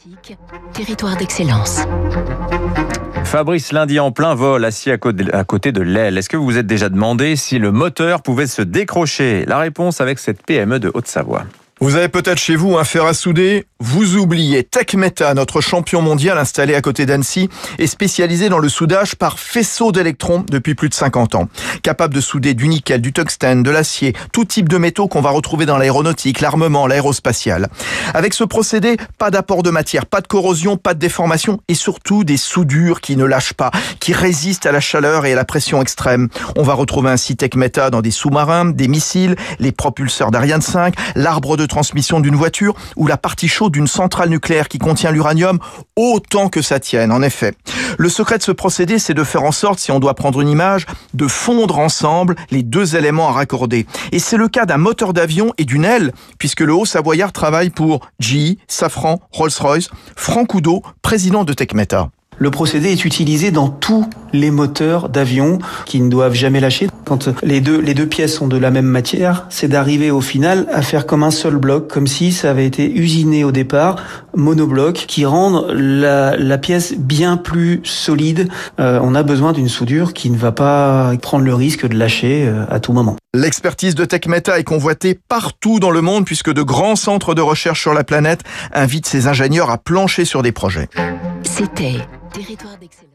Aéronautique, territoire d'excellence. Fabrice, lundi en plein vol, assis à côté de l'aile. Est-ce que vous vous êtes déjà demandé si le moteur pouvait se décrocher ? La réponse avec cette PME de Haute-Savoie. Vous avez peut-être chez vous un fer à souder. Vous oubliez. Tecmeta, notre champion mondial installé à côté d'Annecy, est spécialisé dans le soudage par faisceau d'électrons depuis plus de 50 ans. Capable de souder du nickel, du tungstène, de l'acier, tout type de métaux qu'on va retrouver dans l'aéronautique, l'armement, l'aérospatial. Avec ce procédé, pas d'apport de matière, pas de corrosion, pas de déformation et surtout des soudures qui ne lâchent pas, qui résistent à la chaleur et à la pression extrême. On va retrouver ainsi Tecmeta dans des sous-marins, des missiles, les propulseurs d'Ariane 5, l'arbre de transmission d'une voiture ou la partie chaude d'une centrale nucléaire qui contient l'uranium, autant que ça tienne, en effet. Le secret de ce procédé, c'est de faire en sorte, si on doit prendre une image, de fondre ensemble les deux éléments à raccorder. Et c'est le cas d'un moteur d'avion et d'une aile, puisque le Haut-Savoyard travaille pour GE, Safran, Rolls-Royce, Franck Oudot, président de Tecmeta. Le procédé est utilisé dans tous les moteurs d'avion qui ne doivent jamais lâcher. Quand les deux pièces sont de la même matière, c'est d'arriver au final à faire comme un seul bloc, comme si ça avait été usiné au départ, monobloc, qui rendent la pièce bien plus solide. On a besoin d'une soudure qui ne va pas prendre le risque de lâcher à tout moment. L'expertise de Tecmeta est convoitée partout dans le monde puisque de grands centres de recherche sur la planète invitent ces ingénieurs à plancher sur des projets. C'était Territoire d'excellence.